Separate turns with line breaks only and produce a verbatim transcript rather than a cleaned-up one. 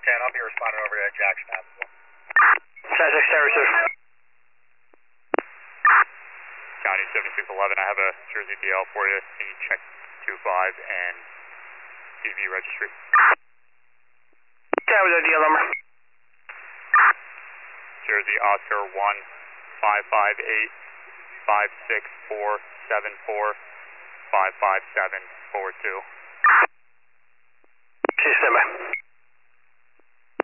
ten, I'll be responding over to Jackson Avenue.
ten six ten, receive.
County seventy-six eleven, I have a Jersey B L for you. Can you check two five and C V registry?
ten with the D L number.
Jersey Oscar one five five eight five six four seven four five five seven four two.